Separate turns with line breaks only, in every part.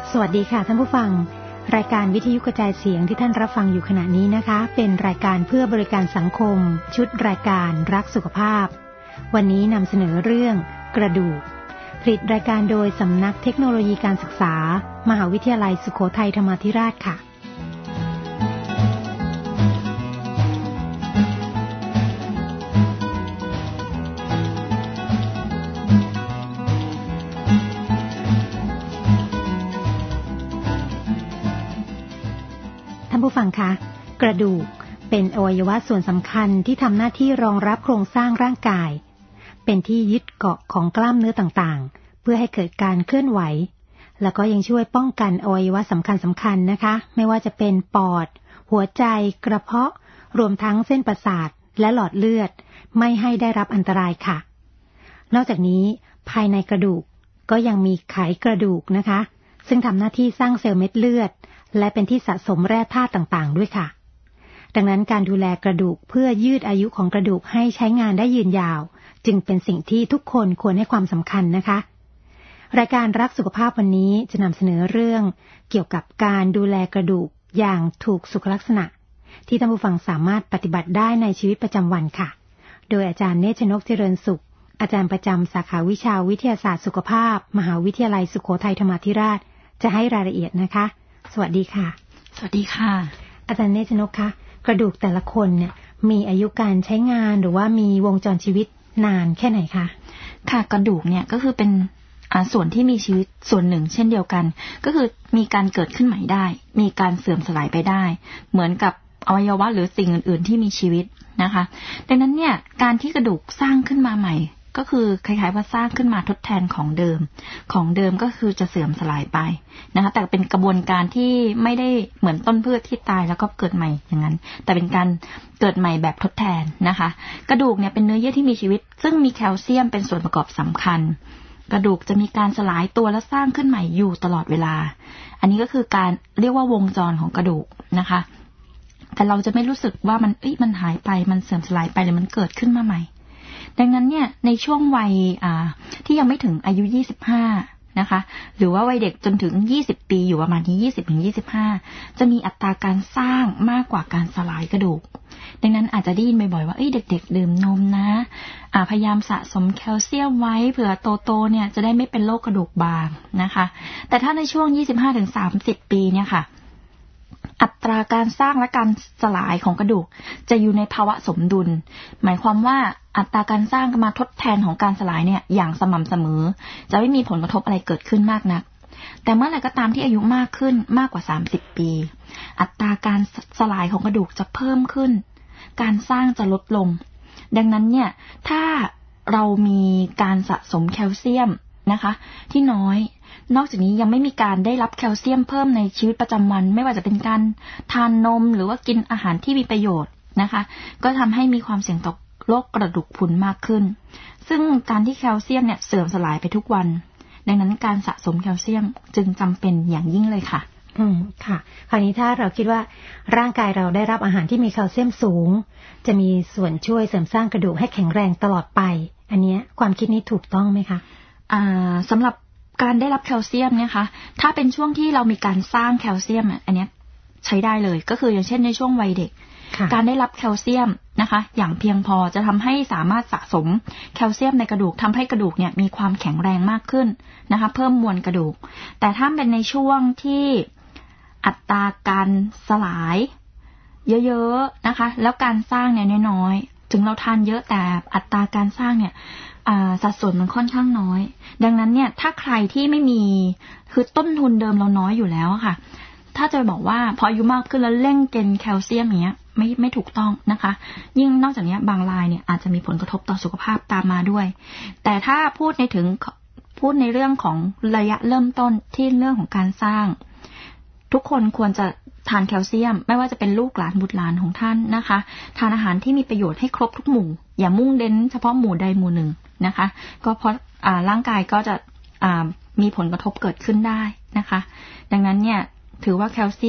สวัสดีค่ะท่านผู้ฟังรายการวิทยุกระจายเสียงที่ท่านรับฟังอยู่ขณะนี้นะคะเป็นรายการเพื่อบริการสังคมชุดรายการรักสุขภาพวันนี้นำเสนอเรื่องกระดูกผลิตรายการโดยสำนักเทคโนโลยีการศึกษามหาวิทยาลัยสุโขทัยธรรมาธิราชค่ะท่านผู้ฟังคะกระดูกเป็นอวัยวะส่วนสำคัญที่ทำหน้าที่รองรับโครงสร้างร่างกายเป็นที่ยึดเกาะของกล้ามเนื้อต่างๆเพื่อให้เกิดการเคลื่อนไหวแล้วก็ยังช่วยป้องกันอวัยวะสำคัญนะคะไม่ว่าจะเป็นปอดหัวใจกระเพาะรวมทั้งเส้นประสาทและหลอดเลือดไม่ให้ได้รับอันตรายค่ะนอกจากนี้ภายในกระดูกก็ยังมีไขกระดูกนะคะซึ่งทำหน้าที่สร้างเซลล์เม็ดเลือดและเป็นที่สะสมแร่ธาตุต่างๆด้วยค่ะดังนั้นการดูแลกระดูกเพื่อยืดอายุของกระดูกให้ใช้งานได้ยืนยาวจึงเป็นสิ่งที่ทุกคนควรให้ความสำคัญนะคะรายการรักสุขภาพวันนี้จะนำเสนอเรื่องเกี่ยวกับการดูแลกระดูกอย่างถูกสุขลักษณะที่ท่านผู้ฟังสามารถปฏิบัติได้ในชีวิตประจำวันค่ะโดยอาจารย์เนตรชนกเจริญสุขอาจารย์ประจำสาขาวิชาวิทยาศาสตร์สุขภาพมหาวิทยาลัยสุโขทัยธรรมาธิราชจะให้รายละเอียดนะคะสวัสดีค่ะ
สวัสดีค่ะ
อาจารย์เนตรชนกคะกระดูกแต่ละคนเนี่ยมีอายุการใช้งานหรือว่ามีวงจรชีวิตนานแค่ไหนคะ
ค่ะกระดูกเนี่ยก็คือเป็นส่วนที่มีชีวิตส่วนหนึ่งเช่นเดียวกันก็คือมีการเกิดขึ้นใหม่ได้มีการเสื่อมสลายไปได้เหมือนกับอวัยวะหรือสิ่งอื่นๆที่มีชีวิตนะคะดังนั้นเนี่ยการที่กระดูกสร้างขึ้นมาใหม่ก็คือคล้ายๆว่าสร้างขึ้นมาทดแทนของเดิมก็คือจะเสื่อมสลายไปนะคะแต่เป็นกระบวนการที่ไม่ได้เหมือนต้นพืชที่ตายแล้วก็เกิดใหม่อย่างนั้นแต่เป็นการเกิดใหม่แบบทดแทนนะคะกระดูกเนี่ยเป็นเนื้อเยื่อที่มีชีวิตซึ่งมีแคลเซียมเป็นส่วนประกอบสำคัญกระดูกจะมีการสลายตัวและสร้างขึ้นใหม่อยู่ตลอดเวลาอันนี้ก็คือการเรียกว่าวงจรของกระดูกนะคะแต่เราจะไม่รู้สึกว่ามันหายไปมันเสื่อมสลายไปหรือมันเกิดขึ้นมาใหม่ดังนั้นเนี่ยในช่วงวัยที่ยังไม่ถึงอายุ25นะคะหรือว่าวัยเด็กจนถึง20ปีอยู่ประมาณที่20-25จะมีอัตราการสร้างมากกว่าการสลายกระดูกดังนั้นอาจจะได้ยินบ่อยๆว่าเด็กๆดื่มนมนะพยายามสะสมแคลเซียมไว้เผื่อโตๆเนี่ยจะได้ไม่เป็นโรคกระดูกบางนะคะแต่ถ้าในช่วง25-30ปีเนี่ยค่ะอัตราการสร้างและการสลายของกระดูกจะอยู่ในภาวะสมดุลหมายความว่าอัตราการสร้างมาทดแทนของการสลายเนี่ยอย่างสม่ำเสมอจะไม่มีผลกระทบอะไรเกิดขึ้นมากนักแต่เมื่อไหร่ก็ตามที่อายุมากขึ้นมากกว่า30ปีอัตราการสลายของกระดูกจะเพิ่มขึ้นการสร้างจะลดลงดังนั้นเนี่ยถ้าเรามีการสะสมแคลเซียมนะคะที่น้อยนอกจากนี้ยังไม่มีการได้รับแคลเซียมเพิ่มในชีวิตประจำวันไม่ว่าจะเป็นการทานนมหรือว่ากินอาหารที่มีประโยชน์นะคะก็ทำให้มีความเสี่ยงต่อโรคกระดูกพรุนมากขึ้นซึ่งการที่แคลเซียมเนี่ยเสื่อมสลายไปทุกวันดังนั้นการสะสมแคลเซียมจึงจำเป็นอย่างยิ่งเลยค่ะ
ค่ะคราวนี้ถ้าเราคิดว่าร่างกายเราได้รับอาหารที่มีแคลเซียมสูงจะมีส่วนช่วยเสริมสร้างกระดูกให้แข็งแรงตลอดไปอันนี้ความคิดนี้ถูกต้องไหมคะ
สำหรับการได้รับแคลเซียมเนี่ยค่ะถ้าเป็นช่วงที่เรามีการสร้างแคลเซียมอันนี้ใช้ได้เลยก็คืออย่างเช่นในช่วงวัยเด็กการได้รับแคลเซียมนะคะอย่างเพียงพอจะทำให้สามารถสะสมแคลเซียมในกระดูกทำให้กระดูกเนี่ยมีความแข็งแรงมากขึ้นนะคะเพิ่มมวลกระดูกแต่ถ้าเป็นในช่วงที่อัตราการสลายเยอะๆนะคะแล้วการสร้างเนี่ยน้อยๆถึงเราทานเยอะแต่อัตราการสร้างเนี่ยสัดส่วนมันค่อนข้างน้อยดังนั้นเนี่ยถ้าใครที่ไม่มีคือต้นทุนเดิมเราน้อยอยู่แล้วค่ะถ้าจะบอกว่าพออายุมากขึ้นแล้วเร่งเกณฑ์แคลเซียมอย่างเงี้ยไม่ถูกต้องนะคะยิ่งนอกจากนี้บางรายเนี่ยอาจจะมีผลกระทบต่อสุขภาพตามมาด้วยแต่ถ้าพูดในเรื่องของระยะเริ่มต้นที่เรื่องของการสร้างทุกคนควรจะทานแคลเซียมไม่ว่าจะเป็นลูกหลานบุตรหลานของท่านนะคะทานอาหารที่มีประโยชน์ให้ครบทุกหมู่อย่ามุ่งเน้นเฉพาะหมู่ใดหมู่หนึ่งนะคะก็เพราะร่างกายก็จะมีผลกระทบเกิดขึ้นได้นะคะดังนั้นเนี่ยถือว่าแคลเซียม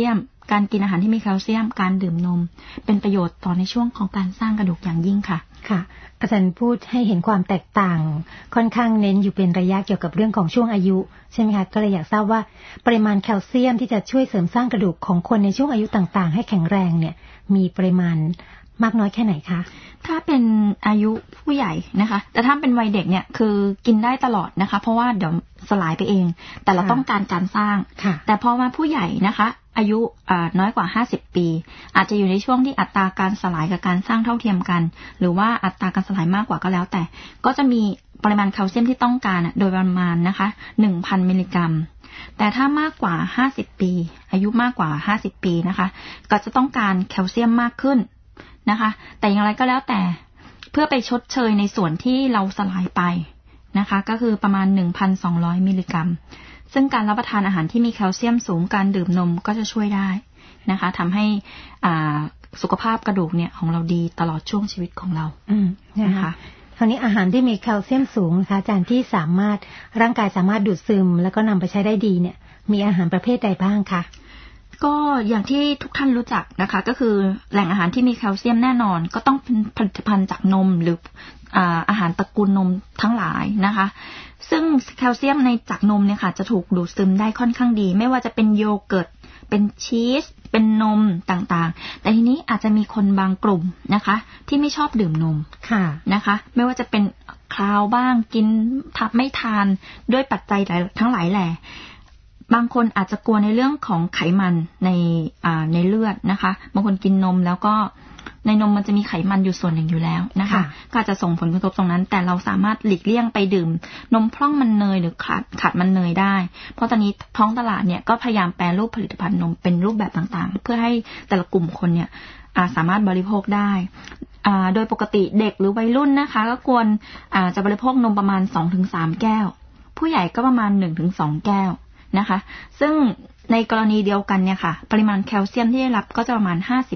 การกินอาหารที่มีแคลเซียมการดื่มนมเป็นประโยชน์ต่อในช่วงของการสร้างกระดูกอย่างยิ่งค่ะ
ค่ะอาจารย์พูดให้เห็นความแตกต่างค่อนข้างเน้นอยู่เป็นระยะเกี่ยวกับเรื่องของช่วงอายุใช่ไหมคะก็เลยอยากทราบว่าปริมาณแคลเซียมที่จะช่วยเสริมสร้างกระดูกของคนในช่วงอายุต่างๆให้แข็งแรงเนี่ยมีปริมาณมากน้อยแค่ไหนคะ
ถ้าเป็นอายุผู้ใหญ่นะคะแต่ถ้าเป็นวัยเด็กเนี่ยคือกินได้ตลอดนะคะเพราะว่าเดี๋ยวสลายไปเองแต่เราต้องการการสร้างแต่พอมาผู้ใหญ่นะคะอายุน้อยกว่า50ปีอาจจะอยู่ในช่วงที่อัตราการสลายกับการสร้างเท่าเทียมกันหรือว่าอัตราการสลายมากกว่าก็แล้วแต่ก็จะมีปริมาณแคลเซียมที่ต้องการโดยประมาณนะคะ 1,000 มิลลิกรัมแต่ถ้ามากกว่า50ปีอายุมากกว่า50ปีนะคะก็จะต้องการแคลเซียมมากขึ้นนะคะแต่อย่างไรก็แล้วแต่เพื่อไปชดเชยในส่วนที่เราสลายไปนะคะก็คือประมาณ 1,200 มิลลิกรัมซึ่งการรับประทานอาหารที่มีแคลเซียมสูงการดื่มนมก็จะช่วยได้นะคะทำให้สุขภาพกระดูกเนี่ยของเราดีตลอดช่วงชีวิตของเรา
นะคะคราวนี้อาหารที่มีแคลเซียมสูงนะคะอาจารย์ที่สามารถร่างกายสามารถดูดซึมแล้วก็นำไปใช้ได้ดีเนี่ยมีอาหารประเภทใดบ้างคะ
ก็อย่างที่ทุกท่านรู้จักนะคะก็คือแหล่งอาหารที่มีแคลเซียมแน่นอนก็ต้องเป็นผลิตภัณฑ์จากนมหรืออาหารตระกูลนมทั้งหลายนะคะซึ่งแคลเซียมในจากนมเนี่ยค่ะจะถูกดูดซึมได้ค่อนข้างดีไม่ว่าจะเป็นโยเกิร์ตเป็นชีสเป็นนมต่างๆแต่ทีนี้อาจจะมีคนบางกลุ่มนะคะที่ไม่ชอบดื่มนมนะคะไม่ว่าจะเป็นคลาวบ้างกินไม่ทานด้วยปัจจัยทั้งหลายแหล่บางคนอาจจะกลัวในเรื่องของไขมันในเลือดนะคะบางคนกินนมแล้วก็ในนมมันจะมีไขมันอยู่ส่วนหนึ่งอยู่แล้วนะคะก็จะส่งผลกระทบตรงนั้นแต่เราสามารถหลีกเลี่ยงไปดื่มนมพร่องมันเนยหรือขาดมันเนยได้เพราะตอนนี้ท้องตลาดเนี่ยก็พยายามแปรรูปผลิตภัณฑ์นมเป็นรูปแบบต่างๆเพื่อให้แต่ละกลุ่มคนเนี่ยสามารถบริโภคได้โดยปกติเด็กหรือวัยรุ่นนะคะก็ควรจะบริโภคนมประมาณ 2-3 แก้วผู้ใหญ่ก็ประมาณ 1-2 แก้วนะคะซึ่งในกรณีเดียวกันเนี่ยค่ะปริมาณแคลเซียมที่ได้รับก็จะประมาณ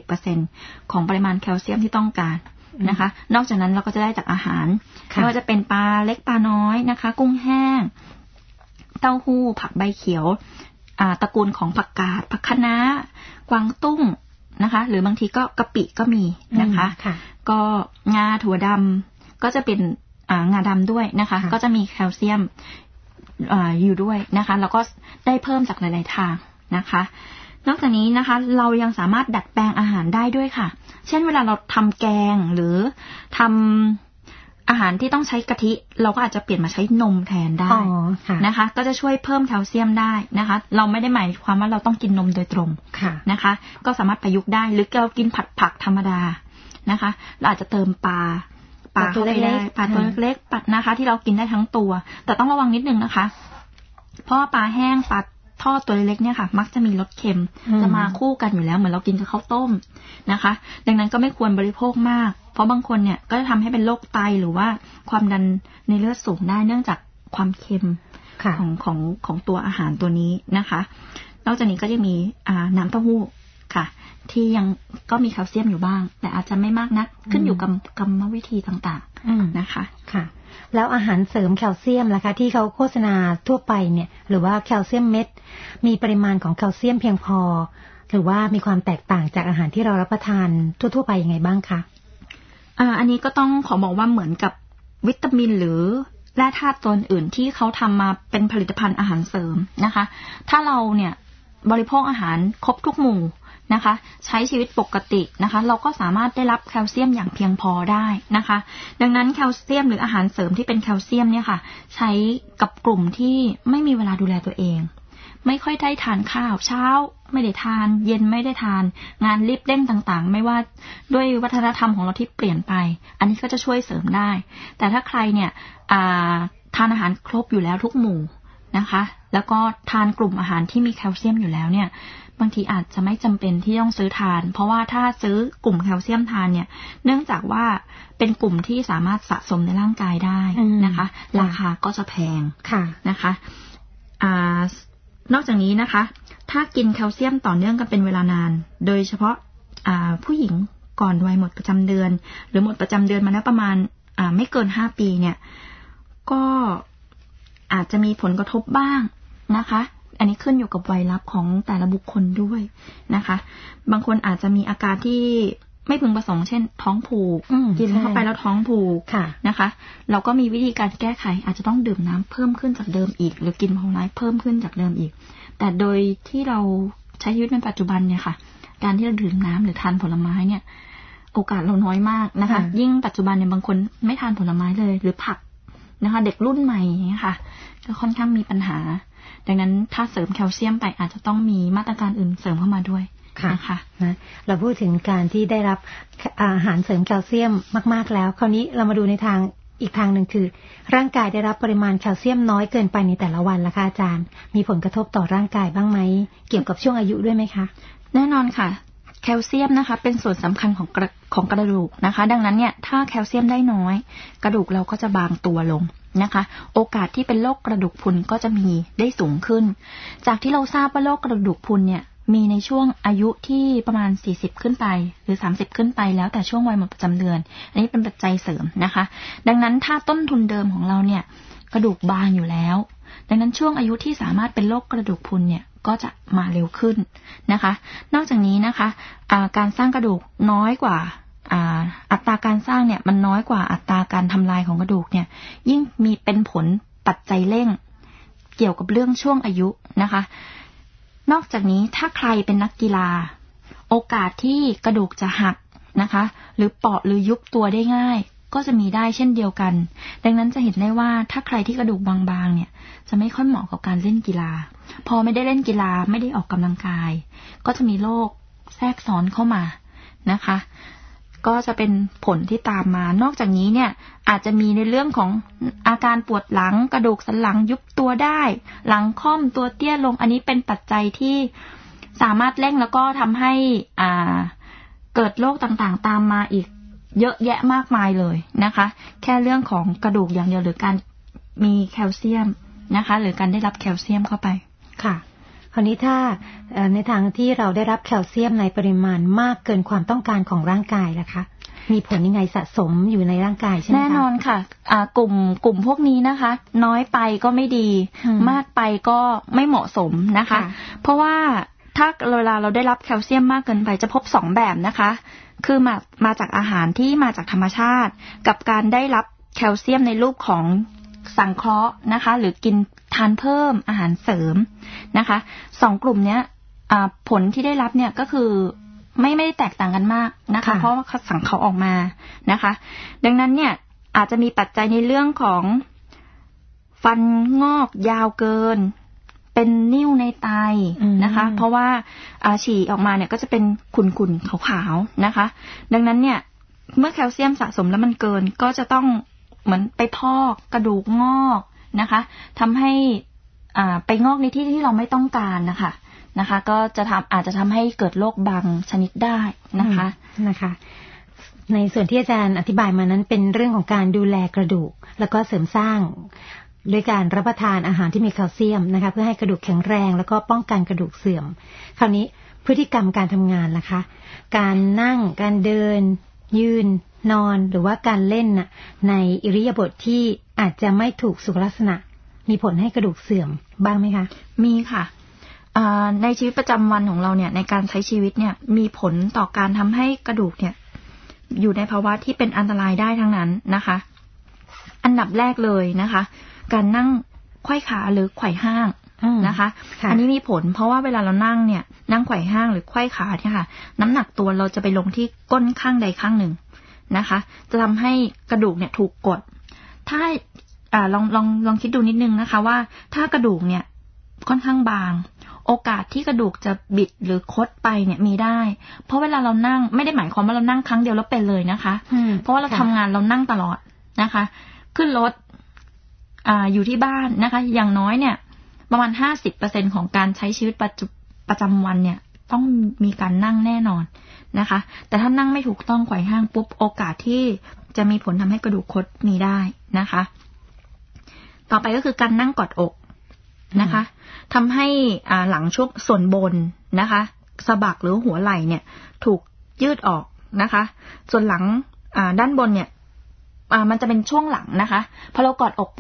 50% ของปริมาณแคลเซียมที่ต้องการนะคะนอกจากนั้นเราก็จะได้จากอาหารไม่ว่าจะเป็นปลาเล็กปลาน้อยนะคะกุ้งแห้งเต้าหู้ผักใบเขียวตระกูลของผักกาดผักคะน้ากวางตุ้งนะคะหรือบางทีก็กะปิก็มีนะคะก็งาถั่วดำก็จะเป็นงาดำด้วยนะคะก็จะมีแคลเซียมอยู่ด้วยนะคะแล้วก็ได้เพิ่มจากหลายๆทางนะคะนอกจากนี้นะคะเรายังสามารถดัดแปลงอาหารได้ด้วยค่ะเช่นเวลาเราทำแกงหรือทำอาหารที่ต้องใช้กะทิเราก็อาจจะเปลี่ยนมาใช้นมแทนได้นะคะก็จะช่วยเพิ่มแคลเซียมได้นะคะเราไม่ได้หมายความว่าเราต้องกินนมโดยตรงนะคะก็สามารถประยุกต์ได้หรือเรากินผักธรรมดานะคะเราอาจจะเติมปลาตัวเล็กปลาตัวเล็กปัดนะคะที่เรากินได้ทั้งตัวแต่ต้องระวังนิดนึงนะคะเพราะปลาแห้งปลาทอดตัวเล็กเนี่ยค่ะมักจะมีรสเค็มจะมาคู่กันอยู่แล้วเหมือนเรากินกับข้าวต้มนะคะดังนั้นก็ไม่ควรบริโภคมากเพราะบางคนเนี่ยก็จะทำให้เป็นโรคไตหรือว่าความดันในเลือดสูงได้เนื่องจากความเค็มของตัวอาหารตัวนี้นะคะนอกจากนี้ก็จะมีน้ำเต้าหู้ค่ะที่ยังก็มีแคลเซียมอยู่บ้างแต่อาจจะไม่มากนักขึ้นอยู่กับกรรมวิธีต่างๆนะคะ
ค่ะแล้วอาหารเสริมแคลเซียมล่ะคะที่เขาโฆษณาทั่วไปเนี่ยหรือว่าแคลเซียมเม็ดมีปริมาณของแคลเซียมเพียงพอหรือว่ามีความแตกต่างจากอาหารที่เรารับประทานทั่วๆไปยังไงบ้างคะ
อันนี้ก็ต้องขอบอกว่าเหมือนกับวิตามินหรือแร่ธาตุตัวอื่นที่เขาทำมาเป็นผลิตภัณฑ์อาหารเสริมนะคะถ้าเราเนี่ยบริโภคอาหารครบทุกหมู่นะคะใช้ชีวิตปกตินะคะเราก็สามารถได้รับแคลเซียมอย่างเพียงพอได้นะคะดังนั้นแคลเซียมหรืออาหารเสริมที่เป็นแคลเซียมเนี่ยค่ะใช้กับกลุ่มที่ไม่มีเวลาดูแลตัวเองไม่ค่อยได้ทานข้าวเช้าไม่ได้ทานเย็นไม่ได้ทานงานรีบเร่งต่างๆไม่ว่าด้วยวัฒนธรรมของเราที่เปลี่ยนไปอันนี้ก็จะช่วยเสริมได้แต่ถ้าใครเนี่ยทานอาหารครบอยู่แล้วทุกหมู่นะคะแล้วก็ทานกลุ่มอาหารที่มีแคลเซียมอยู่แล้วเนี่ยบางทีอาจจะไม่จำเป็นที่ต้องซื้อทานเพราะว่าถ้าซื้อกลุ่มแคลเซียมทานเนี่ยเนื่องจากว่าเป็นกลุ่มที่สามารถสะสมในร่างกายได้นะคะราคาก็จะแพงนะคะนอกจากนี้นะคะถ้ากินแคลเซียมต่อเนื่องกันเป็นเวลานานโดยเฉพาะผู้หญิงก่อนวัยหมดประจำเดือนหรือหมดประจำเดือนมาแล้วประมาณไม่เกิน5 ปีเนี่ยก็อาจจะมีผลกระทบบ้างนะคะอันนี้ขึ้นอยู่กับวัยรับของแต่ละบุคคลด้วยนะคะบางคนอาจจะมีอาการที่ไม่พึงประสงค์เช่นท้องผูกกินเข้าไปแล้วท้องผูกนะคะเราก็มีวิธีการแก้ไขอาจจะต้องดื่มน้ำเพิ่มขึ้นจากเดิมอีกหรือกินผลไม้เพิ่มขึ้นจากเดิมอีกแต่โดยที่เราใช้ชีวิตในปัจจุบันเนี่ยค่ะการที่เราดื่มน้ำหรือทานผลไม้เนี่ยโอกาสเราน้อยมากนะคะยิ่งปัจจุบันเนี่ยบางคนไม่ทานผลไม้เลยหรือผักนะคะเด็กรุ่นใหม่อย่างเงี้ยค่ะก็ค่อนข้างมีปัญหาดังนั้นถ้าเสริมแคลเซียมไปอาจจะต้องมีมาตรการอื่นเสริมเข้ามาด้วยนะคะ
เราพูดถึงการที่ได้รับอาหารเสริมแคลเซียมมากๆแล้วคราวนี้เรามาดูในทางอีกทางหนึ่งคือร่างกายได้รับปริมาณแคลเซียมน้อยเกินไปในแต่ละวันล่ะคะอาจารย์มีผลกระทบต่อร่างกายบ้างไหมเกี่ยวกับช่วงอายุด้วยไหมคะ
แน่นอนค่ะแคลเซียมนะคะเป็นส่วนสำคัญของกระดูกนะคะดังนั้นเนี่ยถ้าแคลเซียมได้น้อยกระดูกเราก็จะบางตัวลงนะคะโอกาสที่เป็นโรคกระดูกพรุนก็จะมีได้สูงขึ้นจากที่เราทราบว่าโรคกระดูกพรุนเนี่ยมีในช่วงอายุที่ประมาณ40ขึ้นไปหรือ30ขึ้นไปแล้วแต่ช่วงวัยหมดประจำเดือนอันนี้เป็นปัจจัยเสริมนะคะดังนั้นถ้าต้นทุนเดิมของเราเนี่ยกระดูกบางอยู่แล้วดังนั้นช่วงอายุที่สามารถเป็นโรคกระดูกพรุนเนี่ยก็จะมาเร็วขึ้นนะคะนอกจากนี้นะคะการสร้างกระดูกน้อยกว่าอัตราการสร้างเนี่ยมันน้อยกว่าอัตราการทำลายของกระดูกเนี่ยยิ่งมีเป็นผลปัจจัยเร่งเกี่ยวกับเรื่องช่วงอายุนะคะนอกจากนี้ถ้าใครเป็นนักกีฬาโอกาสที่กระดูกจะหักนะคะหรือเปราะหรือยุบตัวได้ง่ายก็จะมีได้เช่นเดียวกันดังนั้นจะเห็นได้ว่าถ้าใครที่กระดูกบางๆเนี่ยจะไม่ค่อยเหมาะกับการเล่นกีฬาพอไม่ได้เล่นกีฬาไม่ได้ออกกำลังกายก็จะมีโรคแทรกซ้อนเข้ามานะคะก็จะเป็นผลที่ตามมานอกจากนี้เนี่ยอาจจะมีในเรื่องของอาการปวดหลังกระดูกสันหลังยุบตัวได้หลังค่อมตัวเตี้ยลงอันนี้เป็นปัจจัยที่สามารถเร่งแล้วก็ทำให้เกิดโรคต่างๆตามมาอีกเยอะแยะมากมายเลยนะคะแค่เรื่องของกระดูกอย่างเดียวหรือการมีแคลเซียมนะคะหรือการได้รับแคลเซียมเข้าไป
ค่ะคราวนี้ถ้าในทางที่เราได้รับแคลเซียมในปริมาณมากเกินความต้องการของร่างกายล่ะคะมีผลยังไงสะสมอยู่ในร่างกายใช่ไหมคะ
แน่นอนค่ะกลุ่มพวกนี้นะคะน้อยไปก็ไม่ดีมากไปก็ไม่เหมาะสมนะคะเพราะว่าถ้าเวลาเราได้รับแคลเซียมมากเกินไปจะพบ2แบบนะคะคือมาจากอาหารที่มาจากธรรมชาติกับการได้รับแคลเซียมในรูปของสังเคราะห์นะคะหรือกินทานเพิ่มอาหารเสริมนะคะ2กลุ่มนี้ผลที่ได้รับเนี่ยก็คือไม่ได้แตกต่างกันมากนะคะเพราะว่าเขาสั่งเขาออกมานะคะดังนั้นเนี่ยอาจจะมีปัจจัยในเรื่องของฟันงอกยาวเกินเป็นนิ่วในไตนะคะเพราะว่าฉี่ออกมาเนี่ยก็จะเป็นขุ่นๆขาวๆนะคะดังนั้นเนี่ยเมื่อแคลเซียมสะสมแล้วมันเกินก็จะต้องเหมือนไปพอกกระดูกงอกนะคะทำให้ไปงอกในที่ที่เราไม่ต้องการนะคะก็จะอาจจะทำให้เกิดโรคบางชนิดได้นะคะ
ในส่วนที่อาจารย์อธิบายมานั้นเป็นเรื่องของการดูแลกระดูกแล้วก็เสริมสร้างด้วยการรับประทานอาหารที่มีแคลเซียมนะคะเพื่อให้กระดูกแข็งแรงแล้วก็ป้องกันกระดูกเสื่อมคราวนี้พฤติกรรมการทำงานล่ะคะการนั่งการเดินยืนนอนหรือว่าการเล่นในอิริยาบถที่อาจจะไม่ถูกสุขลักษณะมีผลให้กระดูกเสื่อมบ้างไหมคะ
มีค่ะในชีวิตประจำวันของเราเนี่ยในการใช้ชีวิตเนี่ยมีผลต่อการทำให้กระดูกเนี่ยอยู่ในภาวะที่เป็นอันตรายได้ทั้งนั้นนะคะอันดับแรกเลยนะคะการนั่งไขว้ขาหรือไขว่ห้างนะคะอันนี้มีผลเพราะว่าเวลาเรานั่งเนี่ยนั่งไขว่ห้างหรือไขว้ขาเนี่ยค่ะน้ำหนักตัวเราจะไปลงที่ก้นข้างใดข้างหนึ่งนะคะจะทำให้กระดูกเนี่ยถูกกดถ้าลองคิดดูนิดนึงนะคะว่าถ้ากระดูกเนี่ยค่อนข้างบางโอกาสที่กระดูกจะบิดหรือคดไปเนี่ยมีได้เพราะเวลาเรานั่งไม่ได้หมายความว่าเรานั่งครั้งเดียวแล้วเป็นเลยนะคะเพราะว่าเราทำงานเรานั่งตลอดนะคะขึ้นรถอยู่ที่บ้านนะคะอย่างน้อยเนี่ยประมาณ 50% ของการใช้ชีวิตประจำวันเนี่ยต้องมีการนั่งแน่นอนนะคะแต่ถ้านั่งไม่ถูกต้องไขว่ห้างปุ๊บโอกาสที่จะมีผลทำให้กระดูกคดมีได้นะคะต่อไปก็คือการนั่งกอดอกนะคะทำให้หลังช่วงส่วนบนนะคะสะบักหรือหัวไหล่เนี่ยถูกยืดออกนะคะส่วนหลังด้านบนเนี่ยมันจะเป็นช่วงหลังนะคะพอเรากอดอกปุ๊บ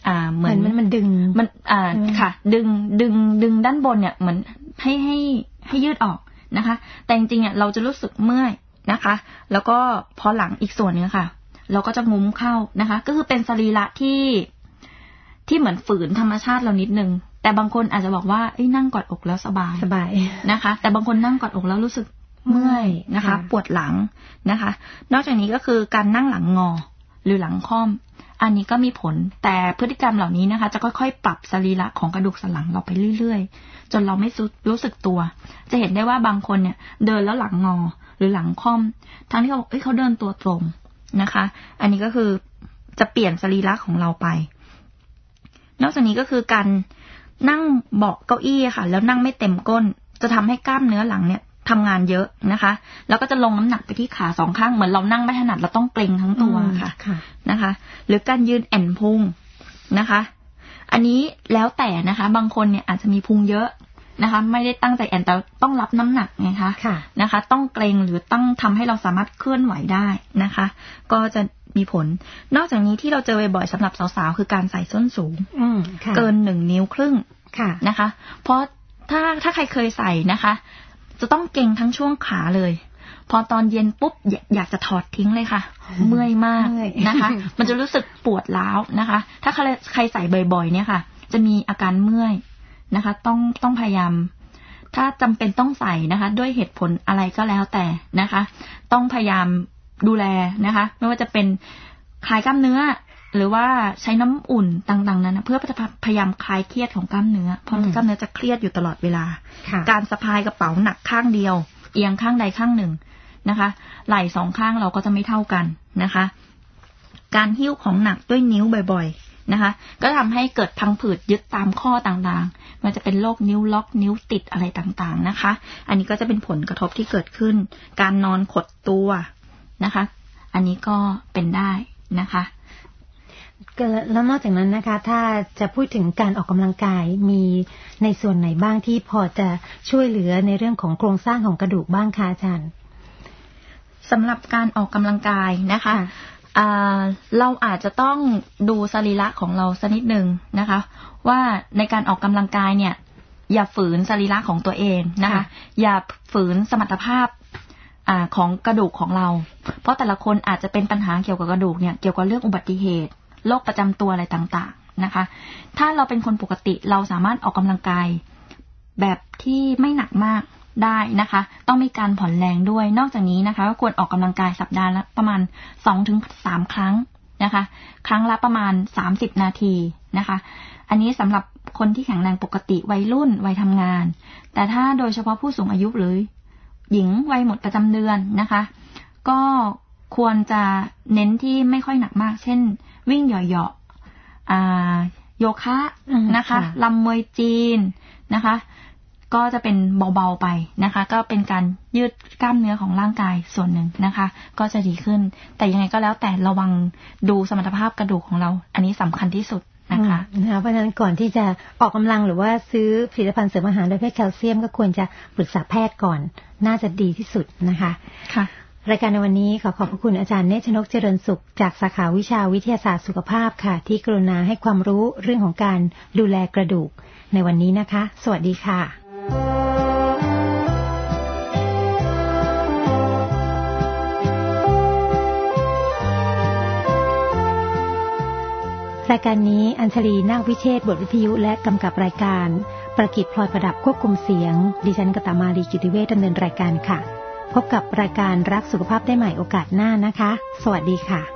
เหมือน
มันดึง
มันค่ะดึงด้านบนเนี่ยเหมือนให้ยืดออกนะคะแต่จริงๆเนี่ยเราจะรู้สึกเมื่อยนะคะแล้วก็พอหลังอีกส่วนนึงค่ะเราก็จะงุ้มเข้านะคะก็คือเป็นสรีระที่เหมือนฝืนธรรมชาติเรานิดนึงแต่บางคนอาจจะบอกว่านั่งกอดอกแล้วสบายนะคะแต่บางคนนั่งกอดอกแล้วรู้สึกเมื่อยนะคะปวดหลังนะคะนอกจากนี้ก็คือการนั่งหลังงอหรือหลังค่อมอันนี้ก็มีผลแต่พฤติกรรมเหล่านี้นะคะจะค่อยๆปรับสรีระของกระดูกสันหลังเราไปเรื่อยๆจนเราไม่รู้สึกตัวจะเห็นได้ว่าบางคนเนี่ยเดินแล้วหลังงอหรือหลังค่อมทั้งที่เขาเดินตัวตรงนะคะอันนี้ก็คือจะเปลี่ยนสรีระของเราไปนอกจากนี้ก็คือการนั่งเบาะเก้าอี้ค่ะแล้วนั่งไม่เต็มก้นจะทำให้กล้ามเนื้อหลังเนี่ยทำงานเยอะนะคะแล้วก็จะลงน้ำหนักไปที่ขาสองข้างเหมือนเรานั่งไม่ถนัดเราต้องเกร็งทั้งตัวค่ะนะคะหรือการยืนแอนพุงนะคะอันนี้แล้วแต่นะคะบางคนเนี่ยอาจจะมีพุงเยอะนะคะไม่ได้ตั้งใจแอนแต่ต้องรับน้ำหนักไงคะนะคะต้องเกร็งหรือต้องทำให้เราสามารถเคลื่อนไหวได้นะคะก็จะมีผลนอกจากนี้ที่เราเจอบ่อยๆสำหรับสาวๆคือการใส่ส้นสูงเกิน1.5 นิ้วนะคะเพราะถ้าใครเคยใส่นะคะจะต้องเกร็งทั้งช่วงขาเลยพอตอนเย็นปุ๊บอยากจะถอดทิ้งเลยค่ะเมื่อยมากนะคะมันจะรู้สึกปวดร้าวนะคะถ้าใครใส่บ่อยๆเนี่ยค่ะจะมีอาการเมื่อยนะคะต้องพยายามถ้าจำเป็นต้องใส่นะคะด้วยเหตุผลอะไรก็แล้วแต่นะคะต้องพยายามดูแลนะคะไม่ว่าจะเป็นคลายกล้ามเนื้อหรือว่าใช้น้ำอุ่นต่างๆนั้นเพื่อพยายามคลายเครียดของกล้ามเนื้อเพราะกล้ามเนื้อจะเครียดอยู่ตลอดเวลาการสะพายกระเป๋าหนักข้างเดียวเอียงข้างใดข้างหนึ่งนะคะไหล่สองข้างเราก็จะไม่เท่ากันนะคะการหิ้วของหนักด้วยนิ้วบ่อยๆนะคะก็ทำให้เกิดพังผืดยึดตามข้อต่างๆมันจะเป็นโรคนิ้วล็อกนิ้วติดอะไรต่างๆนะคะอันนี้ก็จะเป็นผลกระทบที่เกิดขึ้นการนอนขดตัวนะคะอันนี้ก็เป็นได้นะคะ
แล้วนอกจากนั้นนะคะถ้าจะพูดถึงการออกกำลังกายมีในส่วนไหนบ้างที่พอจะช่วยเหลือในเรื่องของโครงสร้างของกระดูกบ้างคะอาจารย์
สำหรับการออกกำลังกายนะคะเราอาจจะต้องดูสรีระของเราสักนิดนึงนะคะว่าในการออกกำลังกายเนี่ยอย่าฝืนสรีระของตัวเองนะคะอย่าฝืนสมรรถภาพของกระดูกของเราเพราะแต่ละคนอาจจะเป็นปัญหาเกี่ยวกับกระดูกเนี่ยเกี่ยวกับเรื่องอุบัติเหตุโรคประจำตัวอะไรต่างๆนะคะถ้าเราเป็นคนปกติเราสามารถออกกำลังกายแบบที่ไม่หนักมากได้นะคะต้องมีการผ่อนแรงด้วยนอกจากนี้นะคะก็ควรออกกำลังกายสัปดาห์ละประมาณ 2-3 ครั้งนะคะครั้งละประมาณ30 นาทีนะคะอันนี้สำหรับคนที่แข็งแรงปกติวัยรุ่นวัยทำงานแต่ถ้าโดยเฉพาะผู้สูงอายุหรือหญิงวัยหมดประจำเดือนนะคะก็ควรจะเน้นที่ไม่ค่อยหนักมากเช่นวิ่งเหยาะๆโยคะนะคะลำมวยจีนนะคะก็จะเป็นเบาๆไปนะคะก็เป็นการยืดกล้ามเนื้อของร่างกายส่วนหนึ่งนะคะก็จะดีขึ้นแต่ยังไงก็แล้วแต่ระวังดูสมรรถภาพกระดูกของเราอันนี้สำคัญที่สุดนะคะ
เพราะฉะนั้นก่อนที่จะออกกำลังหรือว่าซื้อผลิตภัณฑ์เสริมอาหารโดยแพทย์แคลเซียมก็ควรจะปรึกษาแพทย์ก่อนน่าจะดีที่สุดนะคะ
ค่ะ
รายการในวันนี้ขอบพระคุณอาจารย์เนตรชนกเจริญสุขจากสาขาวิชาวิทยาศาสตร์สุขภาพค่ะที่กรุณาให้ความรู้เรื่องของการดูแลกระดูกในวันนี้นะคะสวัสดีค่ะรายการนี้อัญชลีนาควิเชษฐ์บทวิทยุและกำกับรายการประกิจพลอยประดับควบคุมเสียงดิฉันกตมาลีกิติเวชดำเนินรายการค่ะพบกับรายการรักสุขภาพได้ใหม่โอกาสหน้านะคะสวัสดีค่ะ